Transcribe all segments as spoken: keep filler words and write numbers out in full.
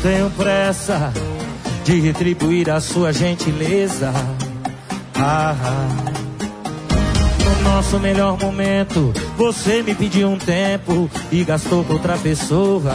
tenho pressa de retribuir a sua gentileza. Ah, ah. No nosso melhor momento, você me pediu um tempo e gastou com outra pessoa.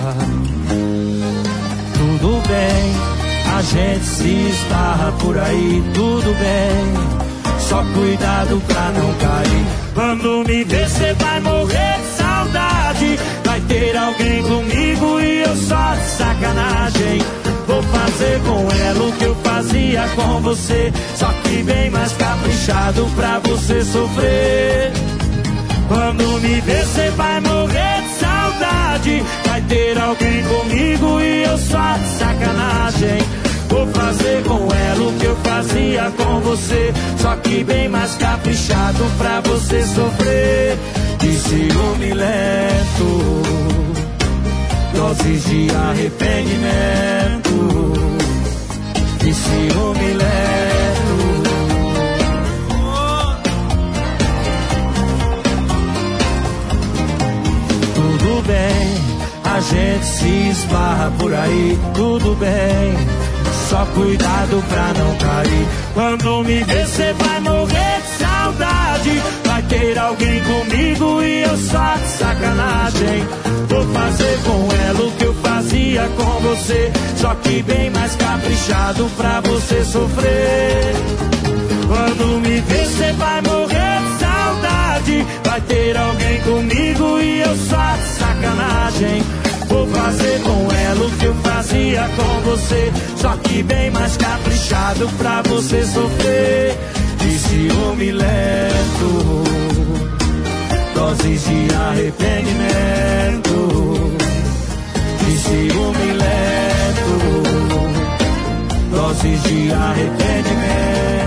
Tudo bem, a gente se esbarra por aí, tudo bem. Só cuidado pra não cair. Quando me ver, cê vai morrer de saudade. Vai ter alguém comigo e eu só de sacanagem. Vou fazer com ela o que eu fazia com você, só que bem mais caprichado pra você sofrer. Quando me ver, cê vai morrer de saudade. Vai ter alguém comigo e eu só de sacanagem. Vou fazer com ela o que eu fazia com você, só que bem mais caprichado pra você sofrer. De ciúme lento, doses de arrependimento. De ciúme lento. Tudo bem, a gente se esbarra por aí, tudo bem. Só cuidado pra não cair. Quando me ver, cê vai morrer de saudade. Vai ter alguém comigo e eu só de sacanagem. Vou fazer com ela o que eu fazia com você, só que bem mais caprichado pra você sofrer. Quando me ver, cê vai morrer de saudade. Vai ter alguém comigo e eu só de sacanagem. Vou fazer com ela o que eu fazia com você, só que bem mais caprichado pra você sofrer. De ciúme lento, doses de arrependimento. De ciúme lento, doses de arrependimento.